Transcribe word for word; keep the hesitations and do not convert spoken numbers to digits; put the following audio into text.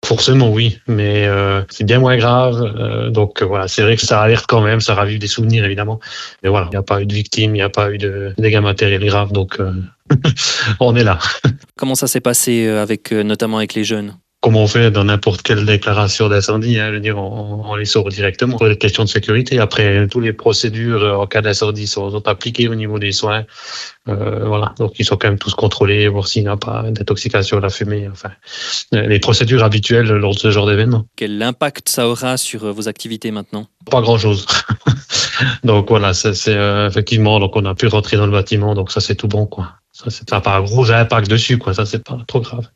Forcément, oui, mais euh, c'est bien moins grave. Euh, donc euh, voilà, c'est vrai que ça alerte quand même, ça ravive des souvenirs évidemment. Mais voilà, il n'y a pas eu de victime, il n'y a pas eu de dégâts matériels graves, donc euh, on est là. Comment ça s'est passé euh, avec, euh, notamment avec les jeunes? Comme on fait dans n'importe quelle déclaration d'incendie, hein, je veux dire, on, on les sort directement pour les questions de sécurité. Après, toutes les procédures euh, en cas d'incendie sont, sont appliquées au niveau des soins. Euh, voilà, donc ils sont quand même tous contrôlés, voir s'il n'y a pas d'intoxication à la fumée. Enfin, euh, les procédures habituelles lors de ce genre d'événement. Quel impact ça aura sur euh, vos activités maintenant? Pas grand-chose. Donc voilà, ça, c'est euh, effectivement, donc on a pu rentrer dans le bâtiment, donc ça c'est tout bon, quoi. Ça, c'est pas un gros impact dessus, quoi. Ça, c'est pas trop grave.